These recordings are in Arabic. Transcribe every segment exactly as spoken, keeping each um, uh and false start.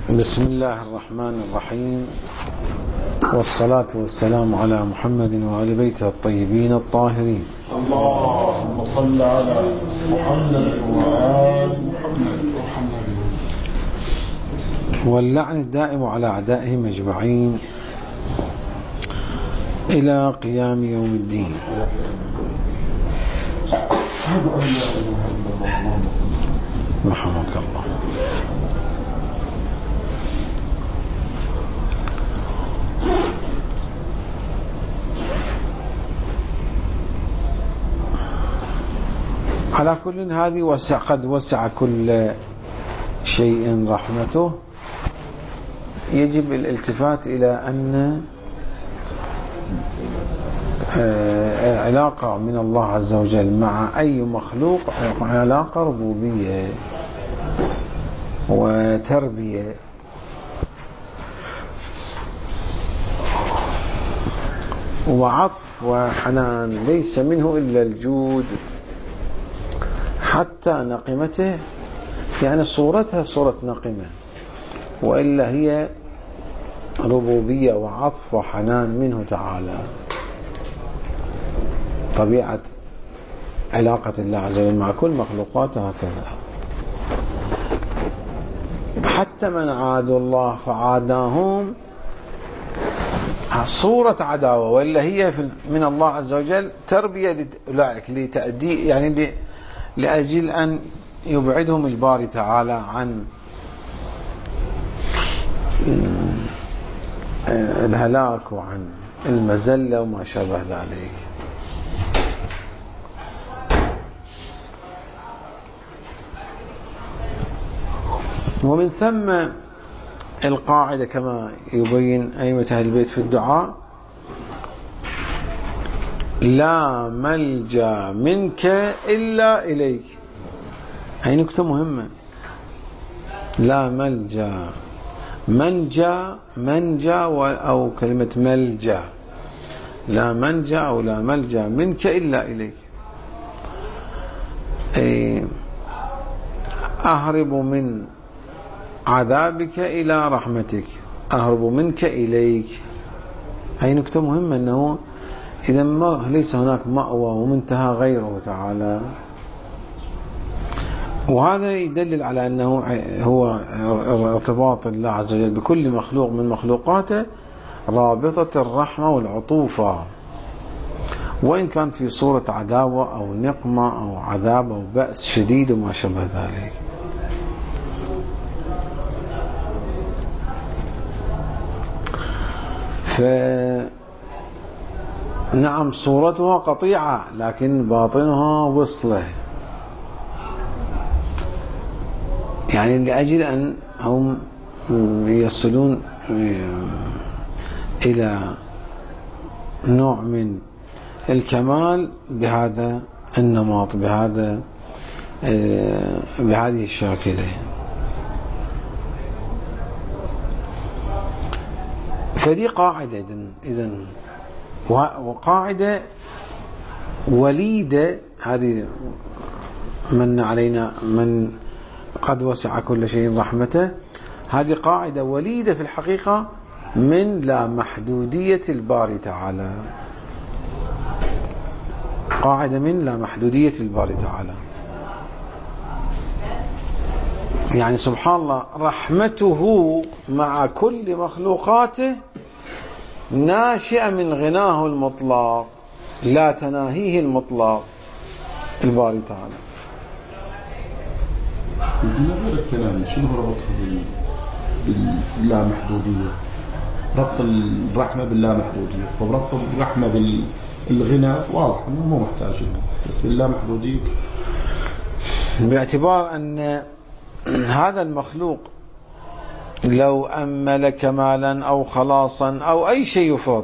بسم الله الرحمن الرحيم، والصلاة والسلام على محمد وآل بيته الطيبين الطاهرين. اللهم صل على محمد وآل محمد. واللعن الدائم على أعدائهم أجمعين إلى قيام يوم الدين. رحمك الله. على كل هذه وسع قد وسع كل شيء رحمته. يجب الالتفات إلى أن علاقة من الله عز وجل مع أي مخلوق علاقة ربوبية وتربية، وعطف وحنان، ليس منه إلا الجود. حتى نقمته يعني صورتها صورة نقمة، وإلا هي ربوبية وعطف وحنان منه تعالى. طبيعة علاقة الله عز وجل مع كل مخلوقاته هكذا. حتى من عادوا الله فعاداهم صورة عداوة، وإلا هي من الله عز وجل تربية أولئك لتأدي، يعني لأجل أن يبعدهم الباري تعالى عن الهلاك وعن المزلة وما شابه ذلك. ومن ثم القاعدة كما يبين أئمة أهل البيت في الدعاء: لا ملجأ منك إلا إليك. هي نكتة مهمة. لا ملجأ، منجا منجا أو كلمة ملجأ، لا منجا أو لا ملجأ منك إلا إليك. أهرب من عذابك إلى رحمتك، أهرب منك إليك. هي نكتة مهمة، أنه إذا ما ليس هناك مأوى ومنتهى غيره تعالى. وهذا يدلل على أنه هو ارتباط الله عز وجل بكل مخلوق من مخلوقاته رابطة الرحمة والعطوفة، وإن كانت في صورة عداوة أو نقمة أو عذاب أو بأس شديد وما شابه ذلك. فنعم صورتها قطيعة لكن باطنها وصله، يعني لأجل أن هم يصلون إلى نوع من الكمال بهذا النمط، بهذا بهذه الشاكلة. فدي قاعدة إذن، وقاعدة وليدة. هذه من علينا من قد وسع كل شيء رحمته. هذه قاعدة وليدة في الحقيقة من لا محدودية الباري تعالى، قاعدة من لا محدودية الباري تعالى. يعني سبحان الله، رحمته مع كل مخلوقاته ناشئة من غناه المطلق لا تناهيه المطلق الباري تعالى. غير الكلام شنو ربطها باللامحدودية؟ ربط الرحمة باللامحدودية. طب ربط الرحمة بالغنى واضح انه مو محتاج، بس باللامحدودية باعتبار ان هذا المخلوق لو أمل كمالا أو خلاصا أو أي شيء يفرض،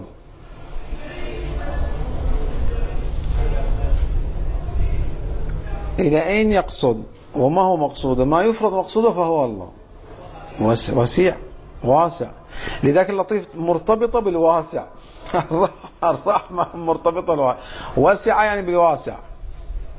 إلى أين يقصد وما هو مقصوده؟ ما يفرض مقصوده فهو الله وسيع واسع. لذلك اللطيف مرتبطة بالواسع. الرحمة مرتبطة بالواسع، واسعة يعني بالواسع.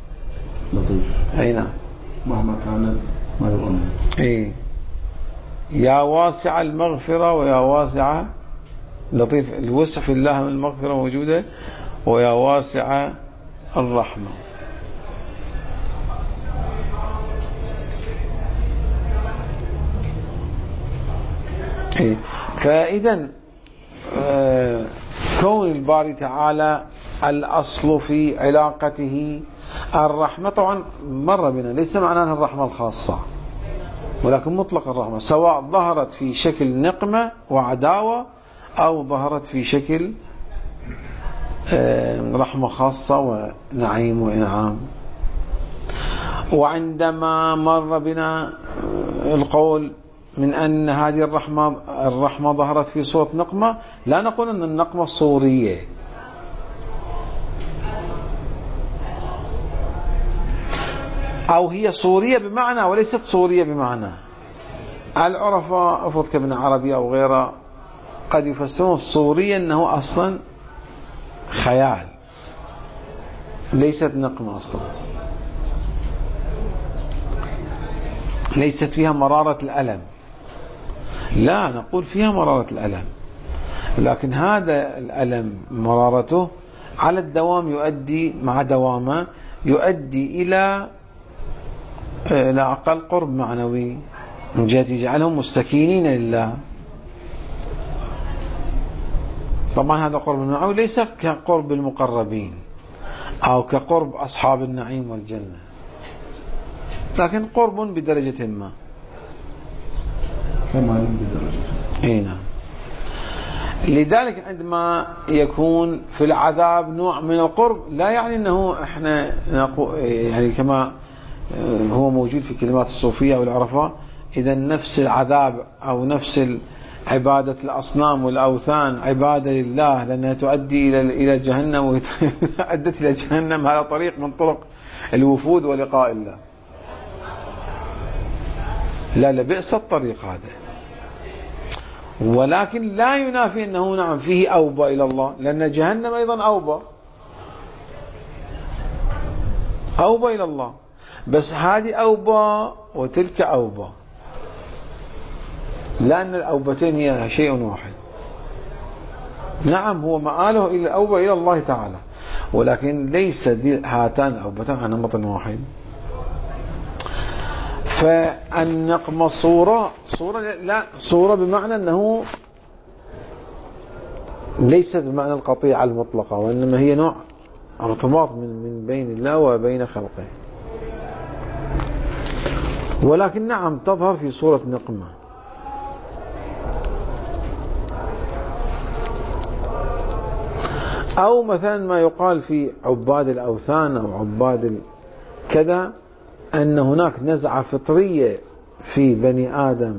لطيف. أي نعم. مهما كان ما يظن. إيه يا واسع المغفرة ويا واسع لطيف، الوسع في الله من المغفرة موجودة، ويا واسع الرحمة. فإذا كون الباري تعالى الأصل في علاقته الرحمة، طبعا مر بنا ليس معناها الرحمة الخاصة، ولكن مطلق الرحمة، سواء ظهرت في شكل نقمة وعداوة أو ظهرت في شكل رحمة خاصة ونعيم وإنعام. وعندما مر بنا القول من أن هذه الرحمة الرحمة ظهرت في صورة نقمة، لا نقول أن النقمة صورية، أو هي صورية بمعنى وليست صورية بمعنى. العرفاء أفرض كابن عربي أو غيره قد يفسرون الصورية أنه أصلا خيال، ليست نقمة أصلا، ليست فيها مرارة الألم. لا، نقول فيها مرارة الألم، لكن هذا الألم مرارته على الدوام يؤدي مع دوامه يؤدي إلى لا أقل قرب معنوي من جهة يجعلهم مستكينين لله. طبعا هذا قرب المعنوي ليس كقرب المقربين أو كقرب أصحاب النعيم والجنة، لكن قرب بدرجة ما، كمال بدرجة. اي نعم. لذلك عندما يكون في العذاب نوع من القرب لا يعني أنه احنا يعني كما هو موجود في كلمات الصوفية والعرفاء، إذا نفس العذاب أو نفس عبادة الأصنام والأوثان عبادة لله لأنها تؤدي إلى إلى جهنم وأدت إلى جهنم، هذا طريق من طرق الوفود ولقاء الله. لا لا، بئس الطريق هذا، ولكن لا ينافي أنه نعم فيه أوبة إلى الله، لأن جهنم أيضا أوبة أوبة إلى الله، بس هذه أوبة وتلك أوبة، لأن الأوبتين هي شيء واحد. نعم هو مآله إلى الأوبة إلى الله تعالى، ولكن ليس هاتان أوبتان عن نمط واحد. فالنقمة صورة صورة لا صورة بمعنى أنه ليست بمعنى القطيعة المطلقة، وإنما هي نوع ارتباط من من بين الله وبين خلقه، ولكن نعم تظهر في صورة نقمة. أو مثلا ما يقال في عباد الأوثان أو عباد كذا أن هناك نزعة فطرية في بني آدم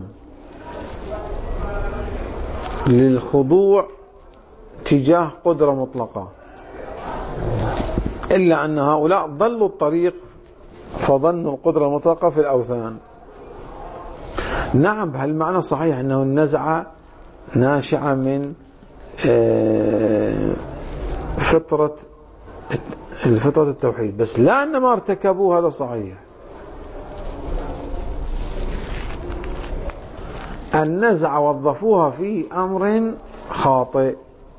للخضوع تجاه قدرة مطلقة، إلا أن هؤلاء ضلوا الطريق فظنوا القدرة المطلقة في الأوثان. نعم بهالمعنى صحيح أنه النزعة ناشعة من فطرة الفطرة التوحيد، بس لا أن ما ارتكبوا هذا صحيح. النزعة وظفوها في أمر خاطئ،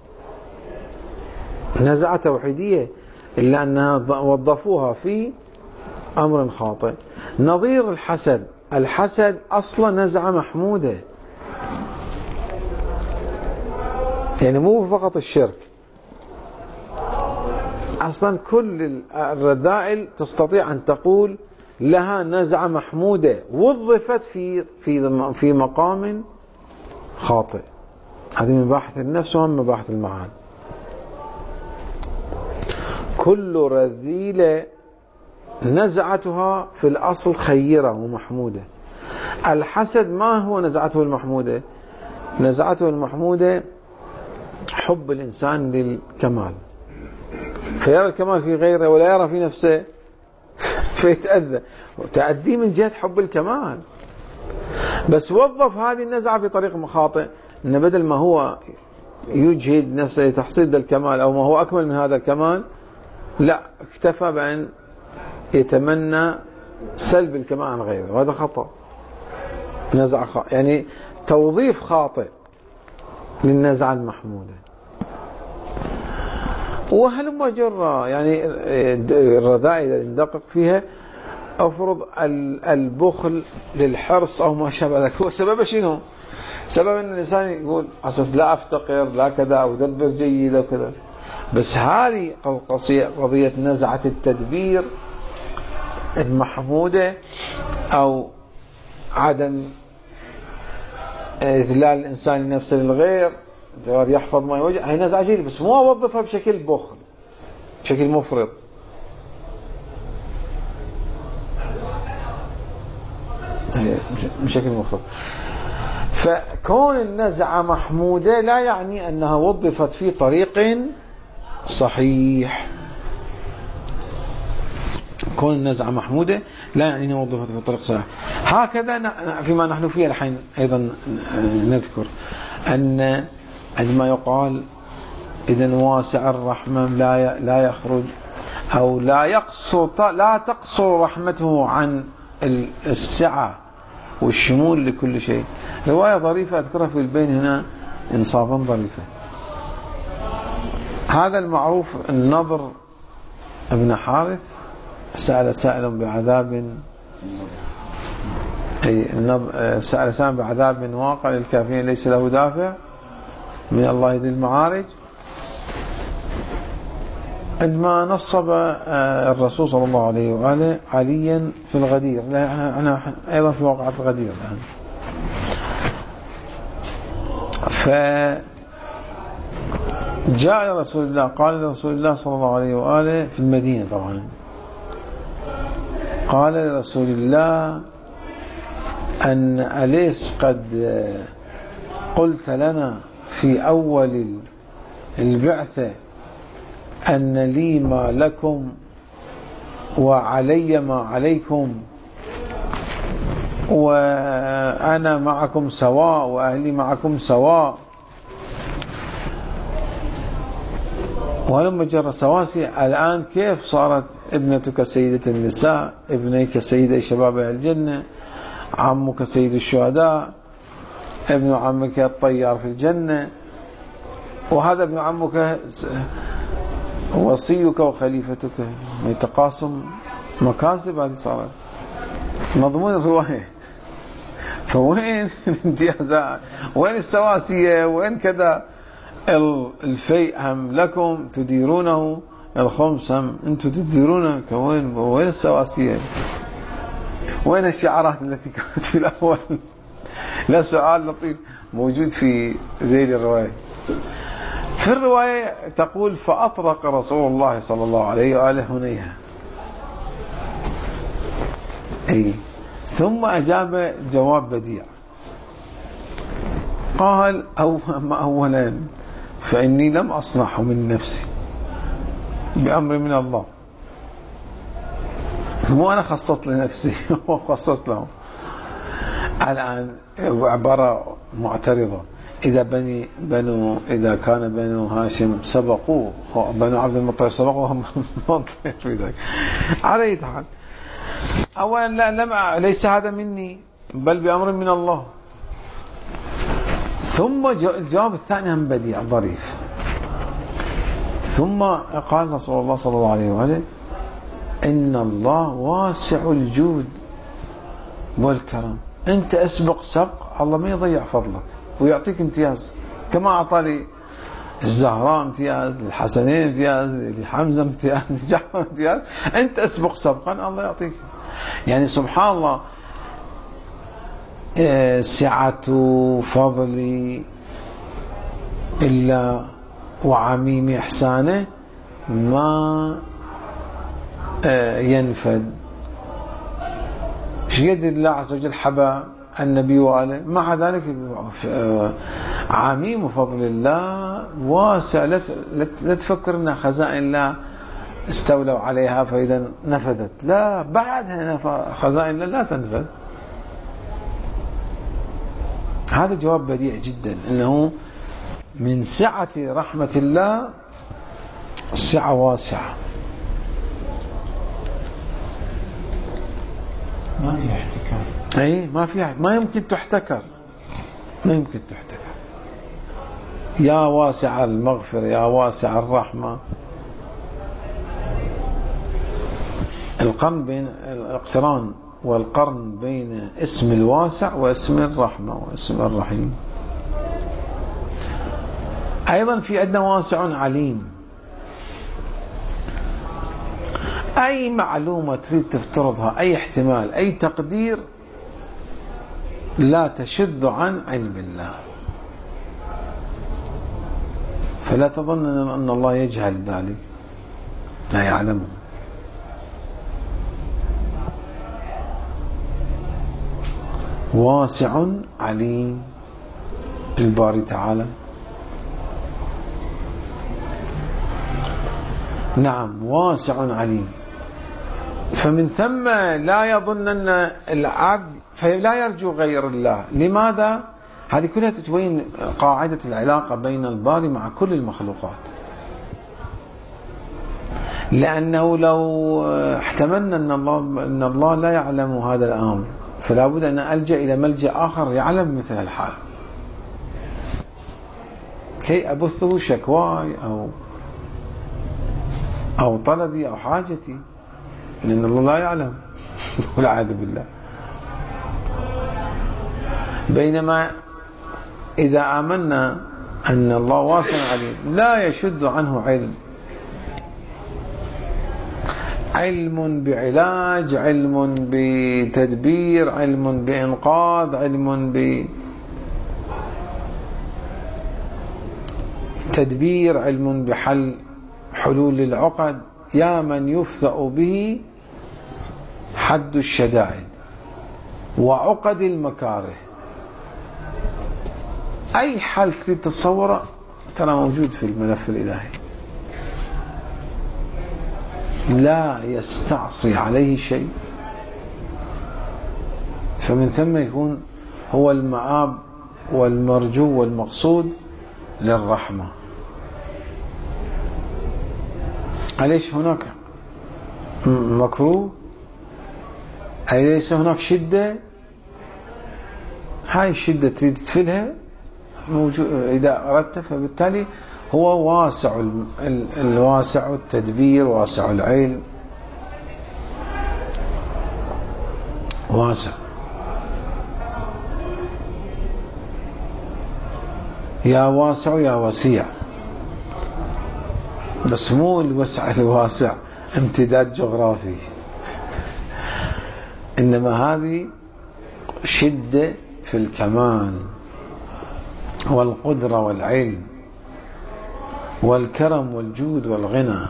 نزعة توحيدية، إلا أنها وظفوها في أمر خاطئ. نظير الحسد، الحسد أصلا نزعة محمودة، يعني مو فقط الشرك، أصلا كل الرذائل تستطيع أن تقول لها نزعة محمودة وظفت في في في مقام خاطئ. هذه مباحث النفس وهم مباحث المعاد. كل رذيلة نزعتها في الأصل خيرة ومحمودة. الحسد ما هو نزعته المحمودة؟ نزعته المحمودة حب الإنسان للكمال، فيرى الكمال في غيره ولا يرى في نفسه فيتأذى، وتأذي من جهة حب الكمال. بس وظف هذه النزعة في طريق خاطئ، إن بدل ما هو يجهد نفسه لتحصيل الكمال أو ما هو أكمل من هذا الكمال، لا، اكتفى بأن يتمنى سلب الكمال عن غيره، وهذا خطأ. نزعة خاطئ يعني توظيف خاطئ للنزعة المحمودة. وهلما جرى يعني الرداء إذا ندقق فيها أفرض البخل للحرص أو ما شابه ذلك، هو سبب شنو؟ سبب أن الإنسان يقول أساس لا أفتقر لا كذا أو دبر جيد أو كذا. بس هذه قضية نزعة التدبير المحمودة أو عدم إذلال الإنسان لنفسه للغير يحفظ ما يوجه، هي نزعة جيدة بس مو أوظفها بشكل بخل بشكل مفرط. بشكل مفرط. فكون النزعة محمودة لا يعني أنها وظفت في طريق صحيح. كون النزعة محمودة لا يعني أنها وظفت في طريق صحيح. هكذا فيما نحن فيه الحين أيضا نذكر أن عندما يقال إذن واسع الرحمة لا لا يخرج أو لا يقصر لا تقصر رحمته عن السعة والشمول لكل شيء. رواية ظريفة أذكرها في البين هنا إنصافا ظريفة. هذا المعروف النضر ابن حارث سأل سائل بعذاب أي سأل سائل بعذاب واقع للكافرين ليس له دافع من الله ذي المعارج. عندما نصب الرسول صلى الله عليه وآله عليا في الغدير، أنا أيضا في وقعة الغدير الآن، فجاء رسول الله قال لرسول الله صلى الله عليه وآله في المدينة طبعا، قال لرسول الله أن أليس قد قلت لنا في أول البعثة أن لي ما لكم وعلي ما عليكم وأنا معكم سواء وأهلي معكم سواء، ولما جرى سواسي الآن كيف صارت ابنتك سيدة النساء، ابنيك سيدة شباب الجنة، عمك سيد الشهداء، ابن عمك الطيار في الجنة، وهذا ابن عمك وصيك وخليفتك، يتقاسم مكاسب. هذه صارت مضمون الرواية. فوين الامتيازات؟ وين السواسية؟ وين كذا؟ الفيء هم لكم تديرونه، الخمس هم انتم تديرونه، وين وين السواسية؟ وين الشعارات التي كانت في الأول؟ لا سؤال لطيف موجود في ذيل الرواية. في الرواية تقول فأطرق رسول الله صلى الله عليه وآله هنيها، أي ثم أجاب جواب بديع قال أو ما أولا فإني لم أصنعه من نفسي بأمر من الله، مو أنا خصصت لنفسي هو خصصت له. الآن عبارة معترضة، إذا بني بنو إذا كان بنو هاشم سبقوا بنو عبد المطلب سبقوا هم منطق في ذلك. على أي حال أولا لا لم ليس هذا مني بل بأمر من الله. ثم الجواب الثاني هم بديع ظريف. ثم قال رسول الله صلى الله عليه وآله إن الله واسع الجود والكرم، أنت أسبق سبق الله ما يضيع فضلك ويعطيك امتياز، كما أعطى لي الزهراء امتياز، للحسنين امتياز، لحمزة امتياز، لجعفر امتياز، أنت أسبق سبقا الله يعطيك. يعني سبحان الله سعة فضلي إلا وعميم إحسانه ما ينفد. شيد الله عز وجل حبا النبي وآله، مع ذلك عميم فضل الله واسع. لا تفكر أن خزائن الله استولوا عليها فإذا نفذت، لا، بعدها خزائن الله لا تنفذ. هذا جواب بديع جدا، أنه من سعة رحمة الله السعة واسعة. ما فيها احتكار. أي ما في ما يمكن تحتكر، ما يمكن تحتكر. يا واسع المغفرة يا واسع الرحمة. القرن بين الاقتران والقرن بين اسم الواسع واسم الرحمة واسم الرحيم. أيضا في عندنا واسع عليم. أي معلومة تريد تفترضها، أي احتمال، أي تقدير، لا تشد عن علم الله. فلا تظن أن الله يجهل ذلك، لا يعلمه. واسع عليم الباري تعالى. نعم واسع عليم. فمن ثم لا يظن أن العبد فلا يرجو غير الله. لماذا؟ هذه كلها تتبين قاعدة العلاقة بين الباري مع كل المخلوقات. لأنه لو احتملنا أن الله, أن الله لا يعلم هذا الأمر، فلا بد أن ألجأ إلى ملجأ آخر يعلم مثل الحال، كي أبثه شكواي أو أو طلبي أو حاجتي، لأن الله لا يعلم والعياذ بالله. بينما إذا آمنا أن الله واسع عليم لا يشد عنه علم، علم بعلاج، علم بتدبير، علم بإنقاذ، علم بتدبير، علم بحل حلول العقد. يا من يفثأ به حد الشدائد وعقد المكاره. أي حل تريد تتصوره ترى موجود في الملف الإلهي، لا يستعصي عليه شيء. فمن ثم يكون هو المآب والمرجو والمقصود للرحمة. أليس هناك مكروه؟ أليس هناك شدة؟ هاي الشدة تريد تفلها موجود إذا أردت. فبالتالي هو واسع الواسع التدبير، واسع العلم، واسع. يا واسع يا وسيع، بس مو الوسع الواسع امتداد جغرافي، إنما هذه شدة في الكمال والقدرة والعلم والكرم والجود والغنى.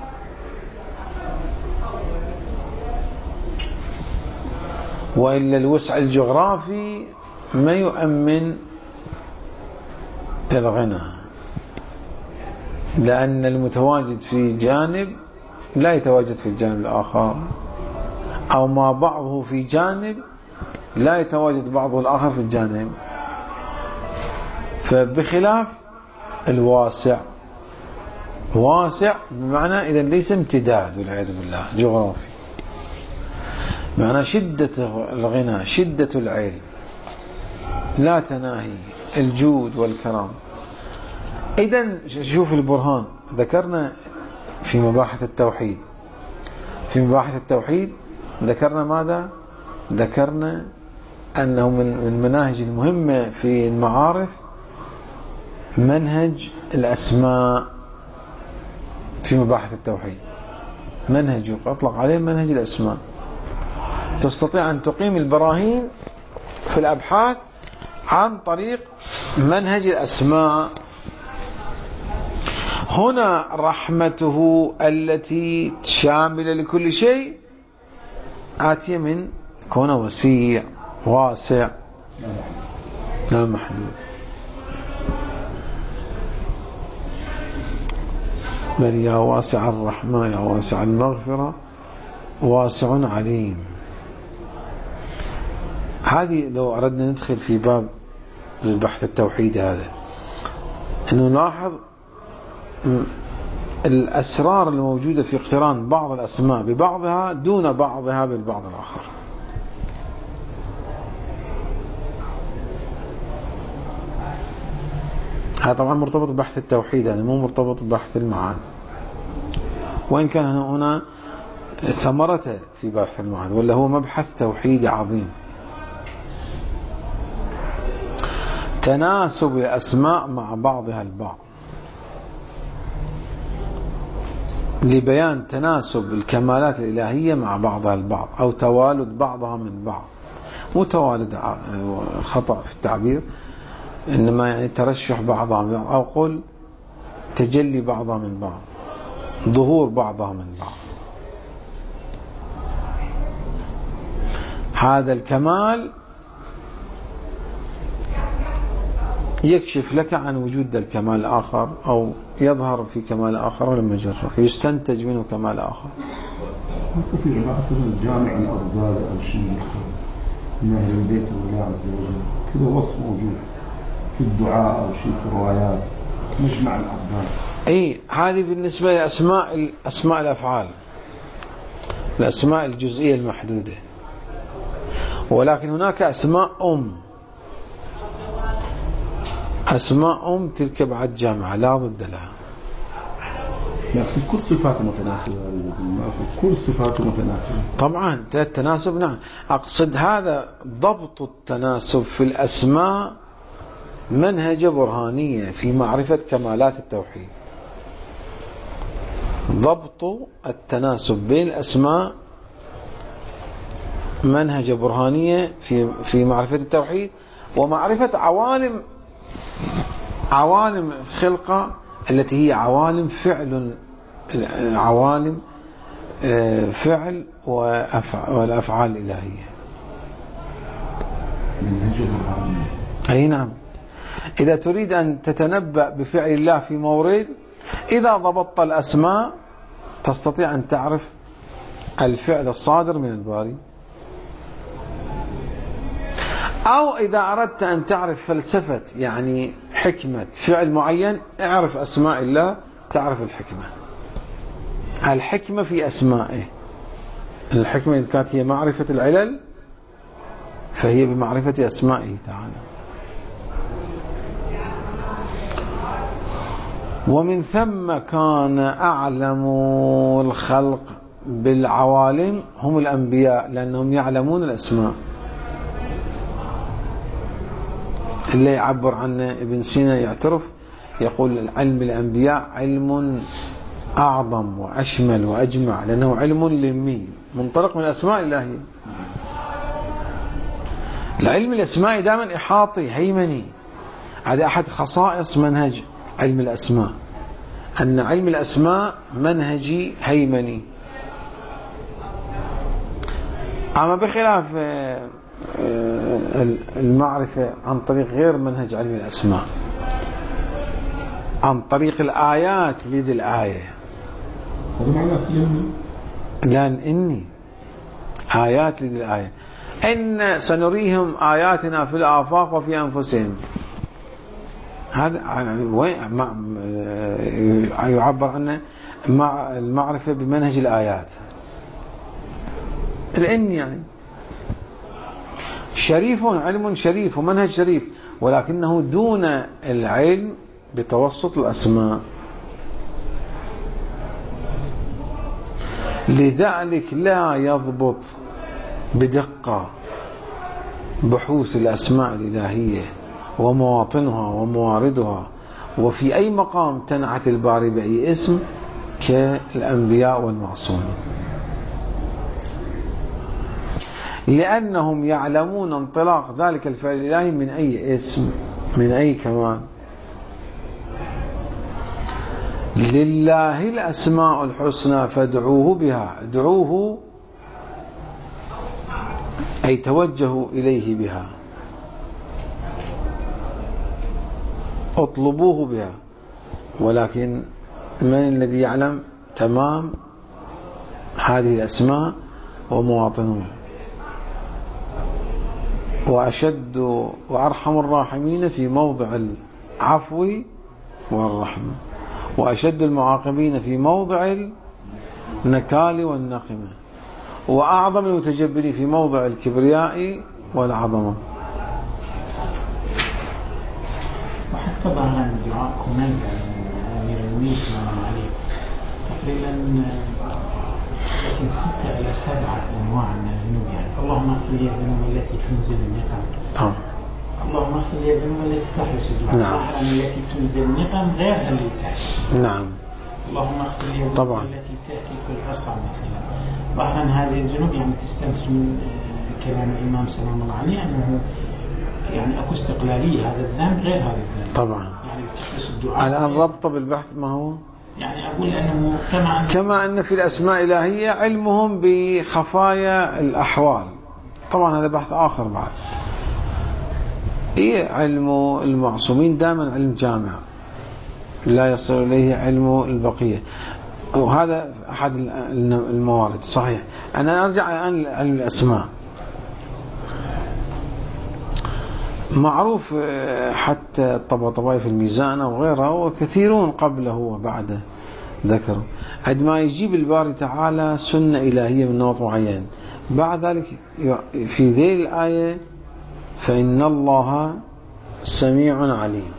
وإلا الوسع الجغرافي ما يؤمن الغنى، لأن المتواجد في جانب لا يتواجد في الجانب الآخر، أو ما بعضه في جانب لا يتواجد بعضه الآخر في الجانب. فبخلاف الواسع، واسع بمعنى إذا ليس امتداد والعياذ بالله جغرافي، معنى شدة الغنى، شدة العلم، لا تناهي، الجود والكرم. إذن شوف البرهان. ذكرنا في مباحث التوحيد، في مباحث التوحيد ذكرنا ماذا؟ ذكرنا أنه من المناهج المهمة في المعارف منهج الأسماء. في مباحث التوحيد منهج يطلق عليه منهج الأسماء. تستطيع أن تقيم البراهين في الأبحاث عن طريق منهج الأسماء. هنا رحمته التي شاملة لكل شيء آتية من كونه وسيع واسع لا محدود. بل يا واسع الرحمة يا واسع المغفرة واسع عليم. هذه لو أردنا ندخل في باب البحث التوحيد هذا، أنه نلاحظ الأسرار الموجودة في اقتران بعض الأسماء ببعضها دون بعضها بالبعض الآخر. هذا طبعا مرتبط ببحث التوحيد، يعني مو مرتبط ببحث المعاني، وإن كان هنا ثمرته في بحث المعاني، ولا هو مبحث توحيدي عظيم. تناسب الأسماء مع بعضها البعض، لبيان تناسب الكمالات الإلهية مع بعضها البعض، أو توالد بعضها من بعض. مو توالد خطأ في التعبير، إنما يعني ترشح بعضها من بعض، أو قل تجلي بعضها من بعض، ظهور بعضها من بعض. هذا الكمال يكشف لك عن وجود الكمال الآخر، أو يظهر في كمال آخر ولما جرى يستنتج منه كمال آخر. في علاقة الجامع الأفضال أو شيء من أهل البيت الله عز وجل، كذا وصف موجود في الدعاء أو شيء في الروايات، مجمع الأفضال. أي هذه بالنسبة لأسماء الأسماء الأفعال، الأسماء الجزئية المحدودة. ولكن هناك أسماء أم، أسماء أم تلك بعد جامعة لا ضد لها. ما في كل صفات متناسبة، ما في كل صفات متناسبة. طبعا التناسب نعم، أقصد هذا ضبط التناسب في الأسماء منهجة برهانية في معرفة كمالات التوحيد. ضبط التناسب بين الأسماء منهجة برهانية في في معرفة التوحيد، ومعرفة عوالم عوالم الخلقة التي هي عوالم فعل، عوالم فعل والأفعال الإلهية. منهجة برهانية. أي نعم. إذا تريد أن تتنبأ بفعل الله في مورد، إذا ضبطت الأسماء تستطيع أن تعرف الفعل الصادر من الباري. أو إذا أردت أن تعرف فلسفة يعني حكمة فعل معين، اعرف أسماء الله تعرف الحكمة. الحكمة في أسمائه، الحكمة إذا كانت هي معرفة العلل فهي بمعرفة أسمائه تعالى. ومن ثم كان أعلم الخلق بالعوالم هم الأنبياء، لأنهم يعلمون الأسماء. اللي يعبر عنه ابن سينا يعترف يقول علم الأنبياء علم أعظم وأشمل وأجمع، لأنه علم لمي منطلق من الأسماء الإلهية. العلم الأسماء دائما إحاطي هيمني. هذا أحد خصائص منهج علم الأسماء، أن علم الأسماء منهجي هيمني. أما بخلاف المعرفة عن طريق غير منهج علم الأسماء، عن طريق الآيات لذي الآية. هذا معناه إني لأن إني آيات لذي الآية، إن سنريهم آياتنا في الآفاق وفي أنفسهم. هذا يعبر عنه مع المعرفة بمنهج الآيات. الإن يعني شريف، علم شريف ومنهج شريف، ولكنه دون العلم بتوسط الأسماء. لذلك لا يضبط بدقة بحوث الأسماء الإلهية ومواطنها ومواردها، وفي أي مقام تنعت الباري بأي اسم كالأنبياء والمعصومين، لأنهم يعلمون انطلاق ذلك الفعل الإلهي من أي اسم، من أي كمال. لله الأسماء الحسنى فادعوه بها. ادعوه أي توجهوا إليه بها، اطلبوه بها. ولكن من الذي يعلم تمام هذه الأسماء ومواطنون؟ وأشد وأرحم الراحمين في موضع العفو والرحمة، وأشد المعاقبين في موضع النكال والنقمة، وأعظم المتجبرين في موضع الكبرياء والعظمة. طبعا دعاء كمان أمير المؤمنين عليه تقريبا لكن ستة إلى سبعة أنواع من الذنوب يعني اللهم اغفر لي الذنوب التي تنزل النقم طبعا اللهم اغفر لي الذنوب التي تحرس الدعاء نعم. التي تنزل النقم غير التي تحرس نعم اللهم اغفر لي الذنوب طبعا. التي تأتي كل أصعب مثلا. طبعا هذه الذنوب يعني تستنتج من كلام الإمام سلام الله عليه أنه يعني أكو استقلالية هذا الذنب غير هذا الذنب طبعا. يعني تحرس الدعاء الآن ربط بالبحث ما هو يعني أقول أنه كما أن كما أن في الأسماء الإلهية علمهم بخفايا الأحوال. طبعا هذا بحث آخر بعد. إيه علم المعصومين دائما علم جامع لا يصل إليه علم البقية، وهذا أحد الموارد صحيح. أنا أرجع الآن لعلم الأسماء. معروف حتى الطباطبائي في الميزان وغيرها وكثيرون قبله وبعده ذكروا عندما يجيب الباري تعالى سنة إلهية من نوع معين بعد ذلك في ذيل الآية فإن الله سميع عليم،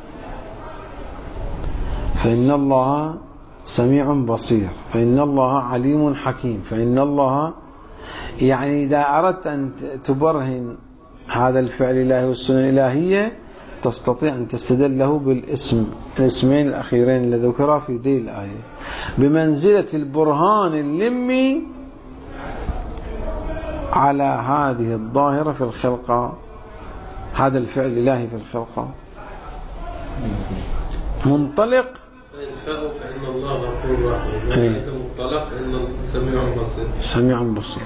فإن الله سميع بصير، فإن الله عليم حكيم، فإن الله يعني إذا أردت أن تبرهن هذا الفعل الإلهي والسنة الإلهية تستطيع أن تستدل له بالاسم الاسمين الأخيرين الذي ذكرا في ذي الآية بمنزلة البرهان اللمي على هذه الظاهرة في الخلقة، هذا الفعل الإلهي في الخلقة منطلق فإن فإن الله غفور رحيم، منطلق إن سميع بصير سميع بصير.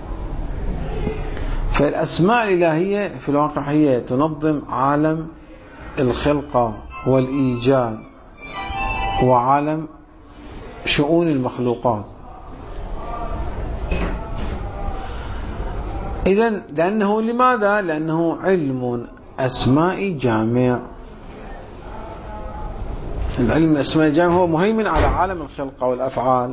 فالأسماء الإلهية في الواقع هي تنظم عالم الخلقة والإيجاد وعالم شؤون المخلوقات. إذن لأنه لماذا؟ لأنه علم أسماء جامع. العلم الأسماء الجامع هو مهيمن على عالم الخلقة والأفعال.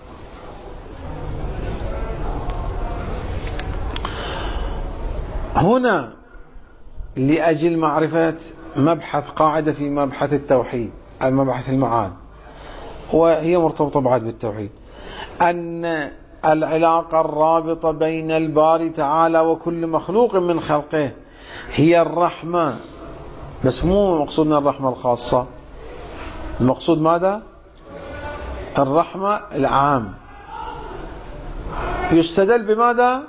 هنا لأجل معرفة مبحث قاعدة في مبحث التوحيد أو مبحث المعاد، وهي مرتبطة بعد بالتوحيد، أن العلاقة الرابطة بين الباري تعالى وكل مخلوق من خلقه هي الرحمة، بس مو مقصودنا الرحمة الخاصة، المقصود ماذا؟ الرحمة العام. يستدل بماذا؟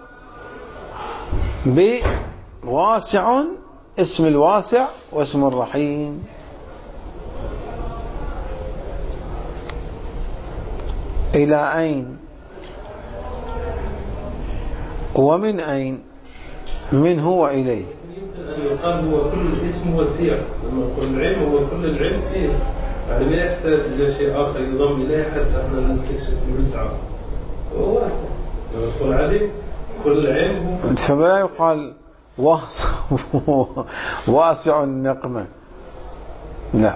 بواسع، اسم الواسع واسم الرحيم. إلى أين ومن أين؟ من هو إليه. يمكن أن يقال هو كل اسم وسيع، لما يقول العلم هو كل العلم فيه، يعني ما يحتاج إلى شيء آخر يضم إليه حتى احنا نستكشف الوسعة، هو واسع. لما يقول علم كل علم هو فما يقال واسع النقمة، لا.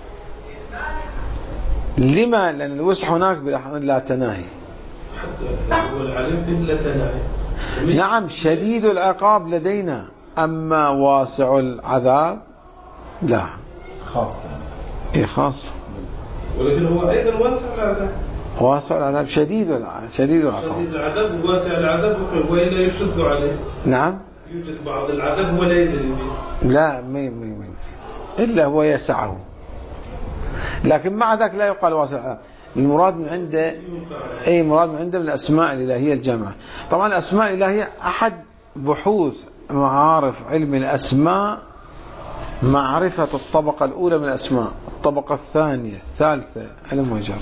لما؟ لأن الوسع هناك لا تناهي. حتى هو العلم في لا تناهي. نعم شديد العقاب لدينا، أما واسع العذاب لا، خاص. إيه خاص. ولكن هو أيضا واسع العذاب. واسع العذاب شديد العذاب شديد العقاب. شديد العذاب وواسع العذاب وإلا يشد عليه. نعم. يوجد بعض العذاب ولا يدري به. لا مي مي مي إلا هو يسعه، لكن مع ذلك لا يقال واسع العذاب. المراد من عنده أي مراد من عنده من الأسماء الإلهية الجامعة. طبعا الأسماء الإلهية أحد بحوث معارف علم الأسماء معرفة الطبقة الأولى من الأسماء، الطبقة الثانية الثالثة علم وجرة.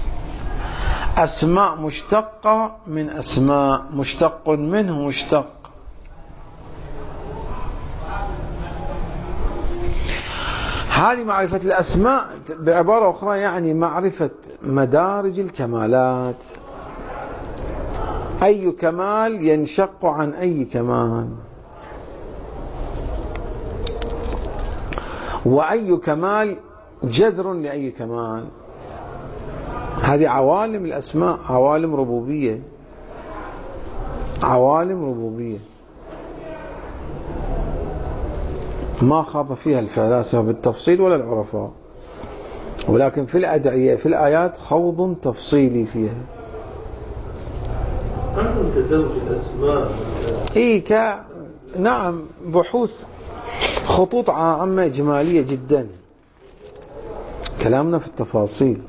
أسماء مشتقة من أسماء، مشتق منه مشتق. هذه معرفة الأسماء بعبارة أخرى يعني معرفة مدارج الكمالات، أي كمال ينشق عن أي كمال، وأي كمال جذر لأي كمال. هذه عوالم الأسماء، عوالم ربوبية، عوالم ربوبية. ما خاض فيها الفلاسفة بالتفصيل ولا العرفاء، ولكن في الأدعية في الآيات خوض تفصيلي فيها. عندهم تزوج الأسماء. إيه ك نعم، بحوث خطوط عامة إجمالية جدا. كلامنا في التفاصيل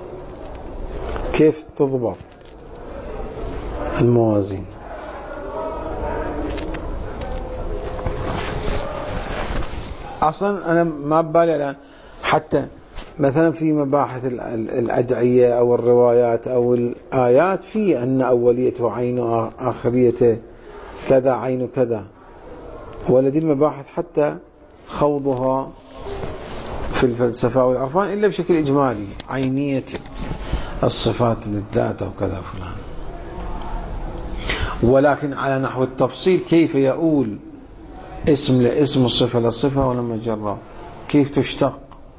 كيف تضبط الموازين. أصلا أنا ما ببالي الآن حتى مثلا في مباحث الأدعية أو الروايات أو الآيات في أن أوليته عين وآخريته كذا عين كذا، ولدي المباحث حتى خوضها في الفلسفة والعرفان إلا بشكل إجمالي، عينية الصفات للذات أو كذا فلان. ولكن على نحو التفصيل كيف يؤول اسم لاسم الصفة للصفة ولما جرى كيف تشتق.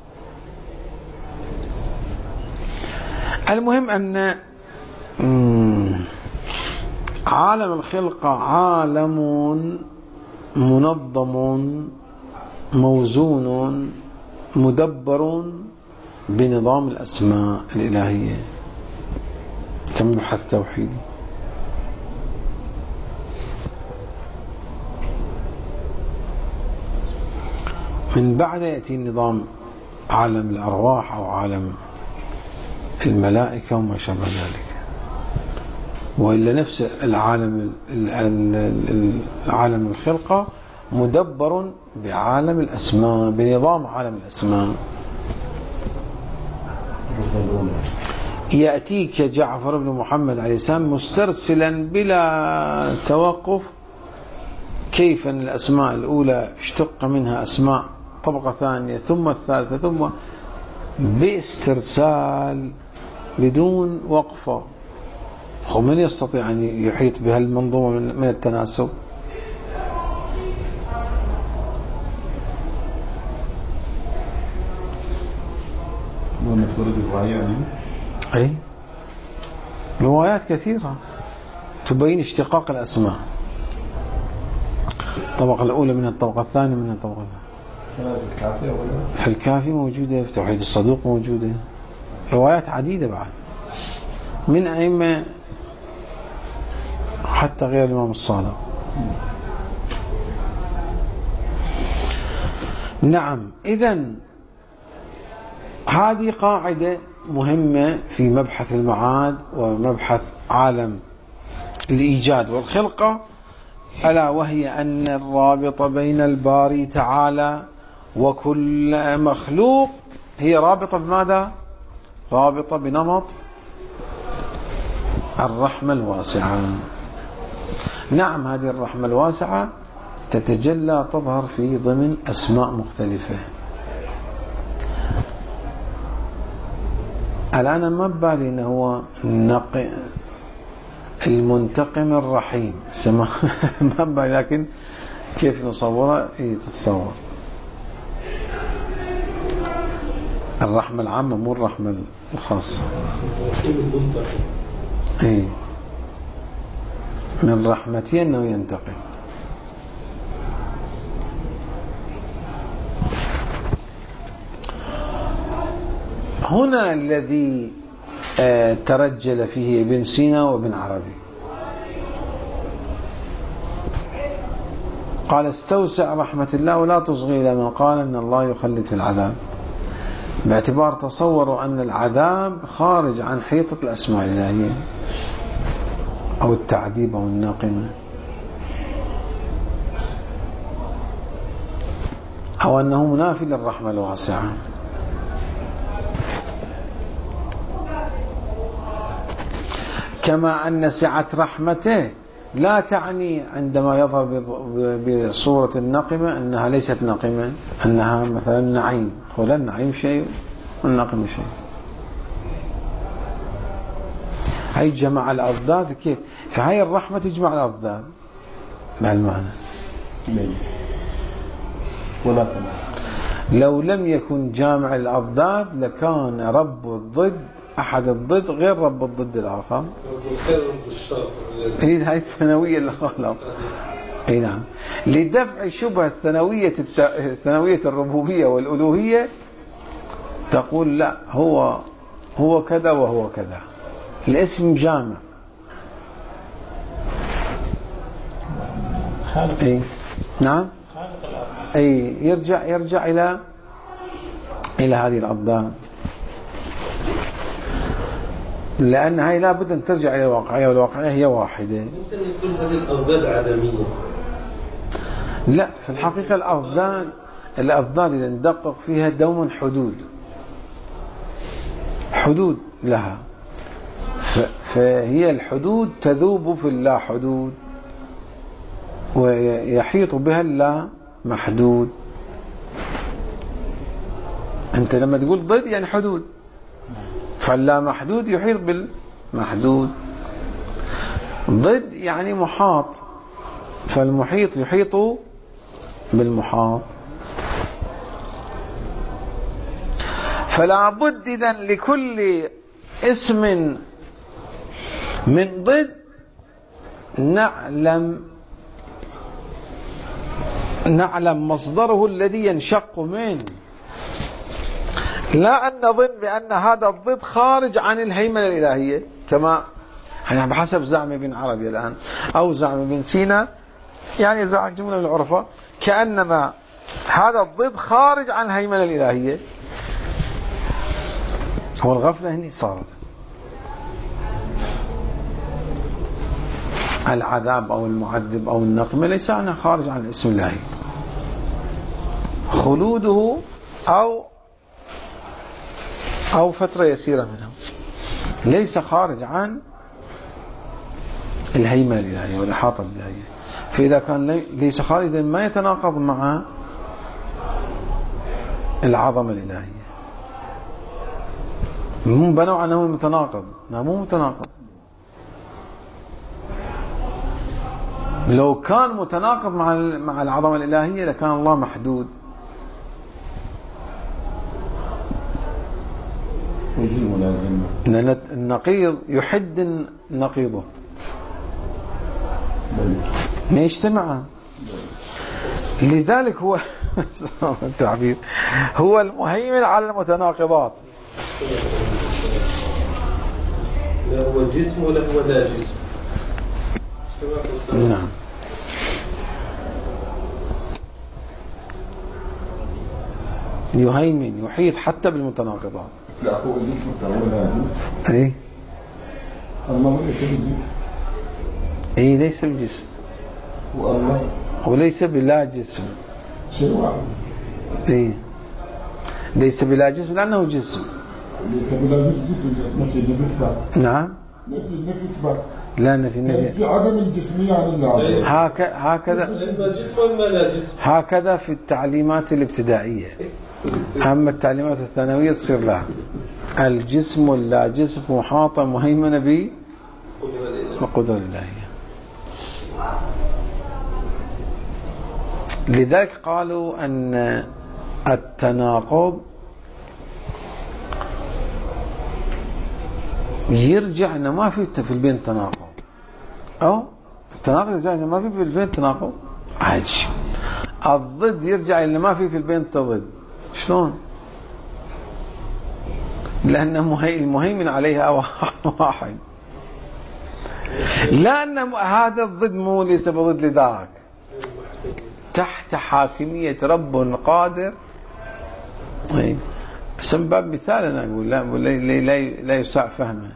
المهم أن عالم الخلقة عالم منظم موزون مدبر بنظام الأسماء الإلهية كمبحث توحيدي. من بعد يأتي نظام عالم الأرواح أو عالم الملائكة وما شابه ذلك، وإلا نفس العالم عالم الخلقة مدبر بعالم الأسماء بنظام عالم الأسماء. يأتيك جعفر بن محمد عليه السلام مسترسلا بلا توقف كيف أن الأسماء الأولى اشتق منها أسماء طبقة ثانية ثم الثالثة ثم باسترسال بدون وقفة. ومن يستطيع أن يحيط بهالمنظومة من التناسب؟ أي روايات كثيرة تبين اشتقاق الأسماء، الطبقة الأولى من الطبقة الثانية من الطبقة الثانية. في الكافي موجودة، في توحيد الصدوق موجودة، روايات عديدة بعد من أئمة حتى غير الإمام الصادق. نعم، إذن هذه قاعدة مهمة في مبحث المعاد ومبحث عالم الإيجاد والخلقة، ألا وهي أن الرابط بين الباري تعالى وكل مخلوق هي رابطة بماذا؟ رابطة بنمط الرحمة الواسعة. نعم، هذه الرحمة الواسعة تتجلى تظهر في ضمن أسماء مختلفة. الآن ما ببالي أنه هو المنتقم الرحيم ما ببالي، لكن كيف نصوره يتصور. الرحمة العامة مو الرحمة الخاصة. إيه، من رحمتي أنه ينتقم. هنا الذي ترجل فيه ابن سينا وابن عربي، قال استوسع رحمة الله ولا تصغي إلى من قال أن الله يخلد في العذاب، باعتبار تصوروا أن العذاب خارج عن حيطة الأسماء الإلهية أو التعذيب أو الناقمة، أو أنه منافي للرحمة الواسعة. كما أن سعة رحمته لا تعني عندما يظهر بصورة الناقمة أنها ليست ناقمة، أنها مثلا نعيم، ولا النعيم شيء والناقمة شيء. هاي جمع الأضداد. كيف؟ فهاي الرحمة تجمع الأضداد بهالمعنى. ولا تنع. لو لم يكن جامع الأضداد لكان رب الضد أحد الضد غير رب الضد الآخر. هي هاي الثانوية اللي قالوا اي نعم. لدفع شبهة ثانوية ثانوية الربوبية والألوهية تقول لا، هو هو كذا وهو كذا، الاسم جامع. اي نعم. اي يرجع يرجع الى الى هذه الأضداد، لأن هاي لابد أن ترجع إلى الواقعية، والواقعية هي واحدة. ممكن يكون هذه الأضداد عدمية. لا، في الحقيقة الأضداد الأضداد إذا ندقق فيها دوم حدود حدود لها، فهي الحدود تذوب في اللا حدود ويحيط بها اللا محدود. أنت لما تقول ضد يعني حدود، فاللا محدود يحيط بالمحدود. ضد يعني محاط، فالمحيط يحيط بالمحاط. فلا بد إذن لكل اسم من ضد نعلم نعلم مصدره الذي ينشق منه، لا أن نظن بأن هذا الضد خارج عن الهيمنة الإلهية كما يعني بحسب زعم ابن عربي الآن أو زعم ابن سينا، يعني زعم جملة من العرفاء كأنما هذا الضد خارج عن الهيمنة الإلهية. هو الغفلة هنا صارت العذاب أو المعذب أو النقمة ليس عنها خارج عن الاسم الإلهي، خلوده أو أو فترة يسيرة منه ليس خارج عن الهيمنة الإلهية والإحاطة الإلهية. فإذا كان ليس خارجا ما يتناقض مع العظمة الإلهية. هم بنوا عنه متناقض، لا مو متناقض. لو كان متناقض مع مع العظمة الإلهية لكان الله محدود. لأن النقيض يحد نقيضه ما يجتمع. لذلك هو التعبير هو المهيمن على المتناقضات. لا هو جسم ولا هو لا جسم. نعم. يهيمن يحيط حتى بالمتناقضات. لا هو الجسم كونه اي الله ليس بالجسم. اي ليس بالجسم والله وليس بلا جسم شيء واحد. اي ليس بلا جسم لأنه جسم. ليس بلا جسم نفي النفي. نعم. نفي النفي إثبات. لا نفي النفي. في عدم الجسمية عن الله. هكذا هكذا هكذا في التعليمات الابتدائية. أما التعليمات الثانوية تصير لها الجسم واللا جسم محاطة مهيمنة بالقدرة الإلهية. لذلك قالوا أن التناقض يرجع أنه ما في في البين تناقض، أو التناقض يرجع أنه ما في في البين تناقض عاجي. الضد يرجع أنه ما في في البين تضد. شلون؟ لأن المهيمن عليها واحد، لأن هذا الضد مو ليس بضد لذاك، تحت حاكمية رب قادر. بس من باب مثال أنا أقول لا لا لا يسع فهمه.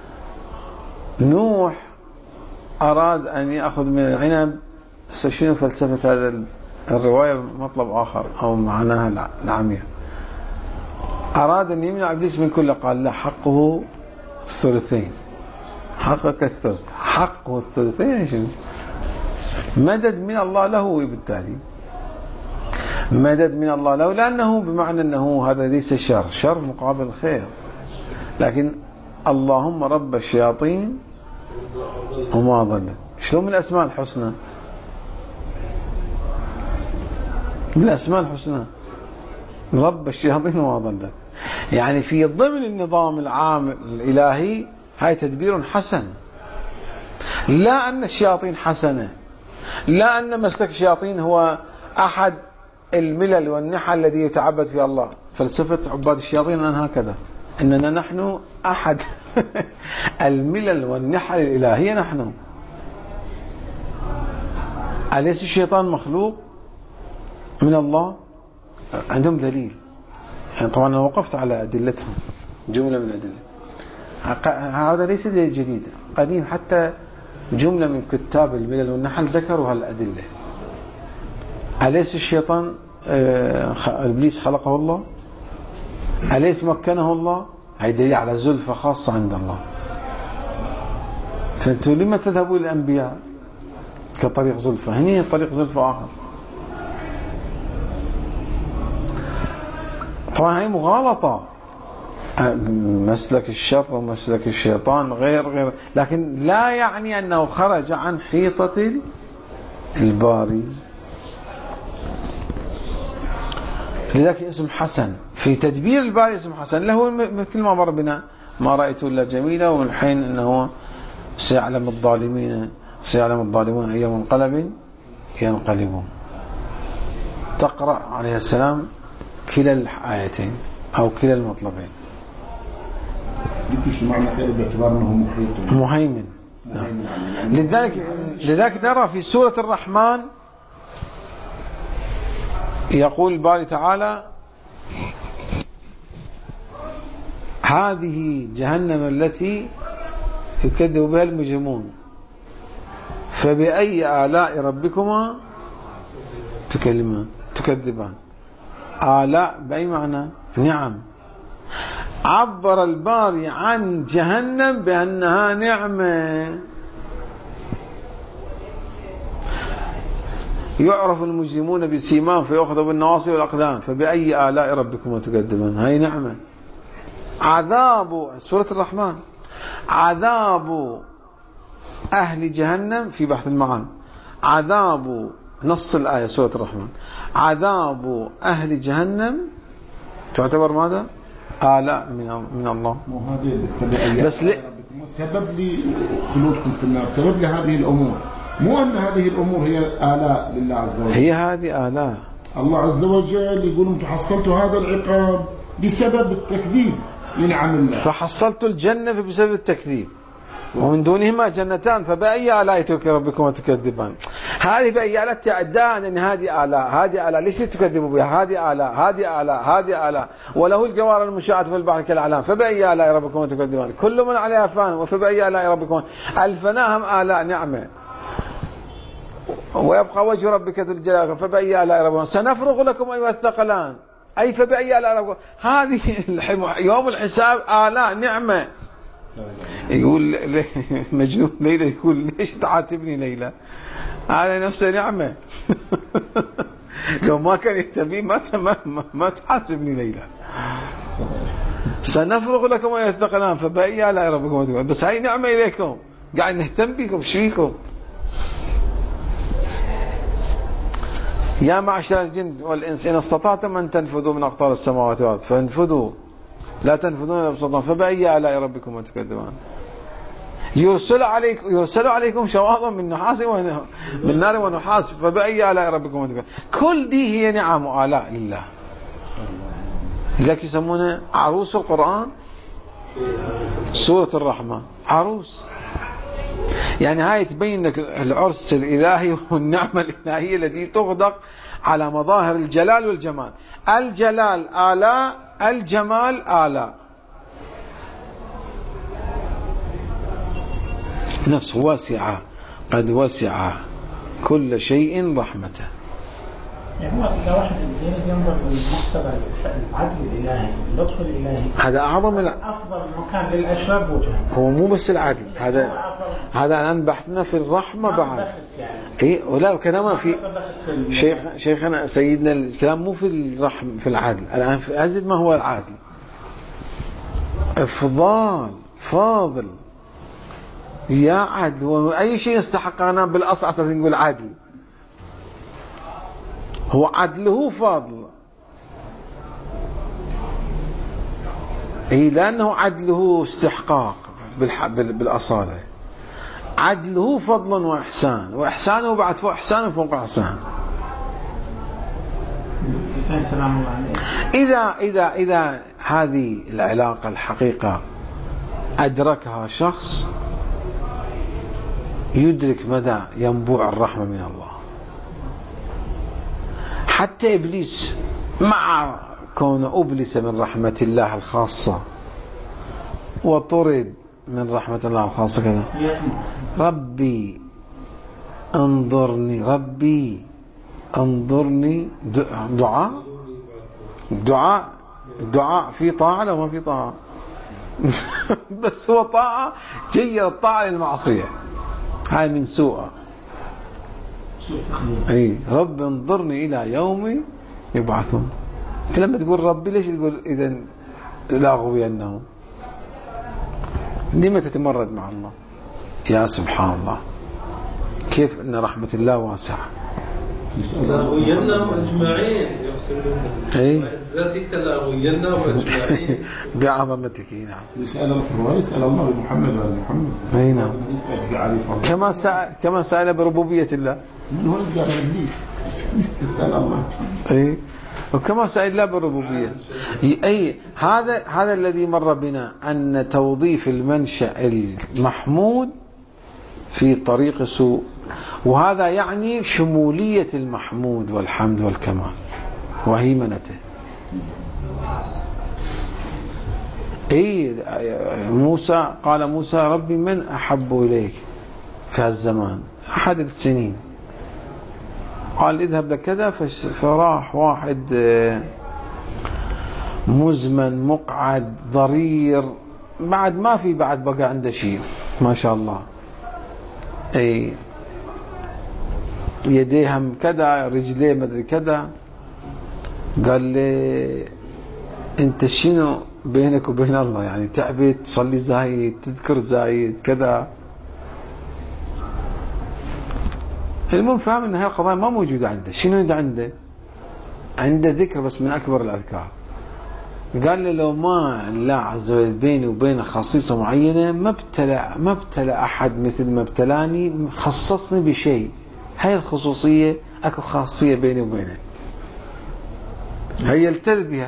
نوح أراد أن يأخذ من العنب. شنو فلسفة هذا الرواية؟ مطلب آخر أو معناها العميق. أراد أن يمنع إبليس من كل، قال لا حقه الثلثين. حقك الثلث، حقه الثلثين. شنو؟ مدد من الله له، بالتالي مدد من الله له، لأنه بمعنى أنه هذا ليس شر، شر مقابل خير. لكن اللهم رب الشياطين وما ضلت. شلون من الأسماء الحسنى؟ من الأسماء الحسنى رب الشياطين وما ضلت. يعني في ضمن النظام العام الإلهي هاي تدبير حسن، لا أن الشياطين حسنة، لا أن مسلك الشياطين هو أحد الملل والنحل الذي يتعبد في الله. فلسفة عباد الشياطين أن هكذا، أننا نحن أحد الملل والنحل الإلهية. نحن أليس الشيطان مخلوق من الله؟ عندهم دليل. يعني طبعا أنا وقفت على أدلتهم، جملة من الأدلة. هذا ليس جديد، قديم، حتى جملة من كتاب الملل والنحل ذكروا هالأدلة. أليس الشيطان إبليس خلقه الله؟ أليس مكنه الله؟ هي دليل على زلفة خاصة عند الله. فأنتم لما تذهبوا للأنبياء كطريق زلفة؟ هنا طريق زلفة آخر. طبعا هي مغالطة، مسلك الشر ومسلك الشيطان غير غير لكن لا يعني أنه خرج عن حيطة الباري. لذلك اسم حسن في تدبير الباري، اسم حسن له مثل ما مر بنا: ما رأيت إلا جميلة، ومن حين أنه سيعلم الظالمين سيعلم الظالمون أي منقلب ينقلبون. تقرأ عليه السلام كلا الآيتين أو كلا المطلبين. جبتش معنى كده باعتبار أنه محيط مهيمن. لذلك لذلك نرى في سورة الرحمن يقول الباري تعالى: هذه جهنم التي يكذب بها المجرمون فبأي آلاء ربكما تكلمان تكذبان. آلاء بأي معنى؟ نعم. عبر الباري عن جهنم بأنها نعمة. يعرف المجرمون بسيماهم فيأخذوا بالنواصي والأقدام فبأي آلاء ربكما تكذبان. هاي نعمة. عذاب سورة الرحمن، عذاب أهل جهنم في بحث المعاني، عذاب نص الآية سورة الرحمن، عذاب أهل جهنم تعتبر ماذا؟ آلاء من من الله. بس ل... سبب لخلودكم في النار، سبب لهذه الأمور، مو أن هذه الأمور هي آلاء لله عز وجل. هي هذه آلاء الله عز وجل يقول أنتم حصلتوا هذا العقاب بسبب التكذيب لنعم الله، فحصلتوا الجنة بسبب التكذيب، ومن دونهما جنتان فبأي آلاء ربكما تكذبان. هذه بأي آلاء تعدان أن هذه آلاء هذه آلاء، ليش تكذبوا بها؟ هذه آلاء هذه آلاء هذه آلاء، وله الجوار المنشآت في البحر كالأعلام فبأي آلاء ربكما تكذبان. كل من عليها فان وفبأي آلاء ربكما. الفناهم آلاء نعمة، ويبقى وجه ربك ذو الجلال فبأي آلاء ربكما. سنفرغ لكم أيها الثقلان، أي فبأي آلاء ربكما. هذه يوم الحساب آلاء نعمة. يقول مجنون ليلى يقول ليش تعاتبني ليلى؟ هذا نفسه نعمة. لو ما كان يهتمي ما ما, ما تحاسبني ليلى. سنفرغ لكم أيها الثقلان فبأي آلاء ربكم. بس هاي نعمة إليكم، قاعد نهتم بكم. شفيكم يا معشر الجن والإنس إن استطعتم أن تنفذوا من أقطار السماوات والأرض فانفذوا لا تنفذون إلا بسلطان فبأي آلاء ربكم تكذبان. يرسل عليكم يرسل عليكم شواظ من نحاس من نار ونحاس فبأي آلاء ربكم تكذبان. كل دي هي نعم وآلاء لله. لذلك يسمونه عروس القرآن سورة الرحمن. عروس يعني هاي تبين لك العرس الإلهي والنعمة الإلهية التي تغدق على مظاهر الجلال والجمال. الجلال آلاء، الجمال آلاء. نفس واسعة قد وسع كل شيء رحمته. يعني هو إذا واحد ينظر للمحتوى العدل الإلهي اللطف الإلهي هذا أعظم أفضل مكان للأشرار وجهه. هو مو بس العدل، هذا هذا الآن بحثنا في الرحمة بعد. إيه ولا كلام في شيخ شيخنا سيدنا الكلام مو في الرحم في العدل. الآن في أزيد ما هو العدل؟ إفضال فاضل يا عدل، وأي شيء يستحقنا بالأصل أساسا نقول عدل. هو عدله فاضل، إيه لأنه عدله استحقاق بالأصالة. عدله فضل وإحسان، وإحسانه بعد فوق إحسانه فوق إحسان. إذا إذا إذا هذه العلاقة الحقيقة أدركها شخص يدرك مدى ينبوع الرحمة من الله. حتى إبليس مع كون أبلس من رحمة الله الخاصة وطرد من رحمة الله الخاصة كذا، ربي انظرني ربي انظرني دعاء دعاء دعاء في طاعة لو ما في طاعة بس هو طاعة جيّر الطاعة للمعصية، هاي من سوء. أي رب انظرني إلى يوم يبعثون. أنت لما تقول ربي ليش تقول إذا لا أغوينهم؟ لما تتمرد مع الله؟ يا سبحان الله كيف أن رحمة الله واسعة. لأغوينهم أجمعين يقصدون عزتك لأغوينهم أجمعين بعظمتك. نعم. يسأل الله يسأل الله بمحمد وعلى محمد. أي نعم. كما سأل كما سأل بربوبية الله. من هو اللي قال إبليس تسأل الله. أي وكما سأل الله بالربوبية. أي هذا هذا الذي مر بنا أن توظيف المنشأ المحمود في طريق سوء، وهذا يعني شمولية المحمود والحمد والكمال وهيمنته. أي موسى قال موسى ربي من أحب إليك في هالزمان؟ أحد السنين. قال اذهب لكذا، فراح واحد مزمن مقعد ضرير بعد ما في بعد بقى عنده شيء ما شاء الله، اي يديه هم كذا رجليه مدري كذا. قال لي انت شنو بينك وبين الله يعني؟ تعبت تصلي زايد تذكر زايد كذا. المهم فهم ان هاي القضايا ما موجوده عنده. شنو عنده؟ عنده عنده ذكر بس من اكبر الاذكار. قال لي لو ما الله عز وجل بيني وبينه خصيصه معينه ما ابتلى ما ابتلى احد مثل ما ابتلاني، خصصني بشيء، هاي الخصوصيه اكو خاصيه بيني وبينه، هي يلتذ بها.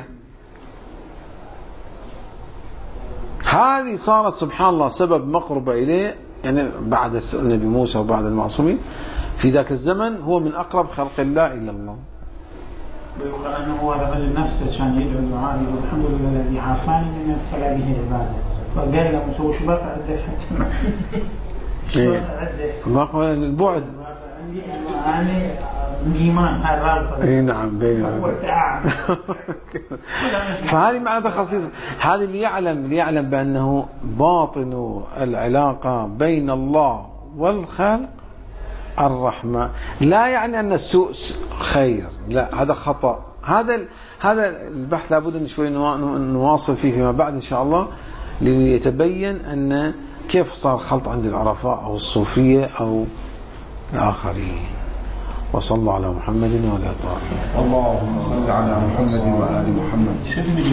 هذه صارت سبحان الله سبب مقربه اليه، يعني بعد النبي موسى وبعد المعصومين في ذاك الزمن هو من أقرب خلق الله إلى الله. بيقول أنه هو رجل نفسه عشان يدعو الدعاء يقول الحمد لله الذي عافاني من ابتلى به عباده. فقال له مسوي شو بقى عده شو عده ما هو البعد يعني الإيمان الرابطة. اي نعم بينه فهذه معناتها خصيصة. هذا اللي يعلم اللي يعلم بأنه باطن العلاقة بين الله والخلق الرحمة، لا يعني أن السوء خير، لا هذا خطأ. هذا هذا البحث لابد أن شوي نواصل فيه فيما بعد إن شاء الله، ليتبين أن كيف صار خلط عند العرفاء أو الصوفية أو الآخرين. وصلى الله على محمد وعلى آله. اللهم صل على محمد وآل محمد.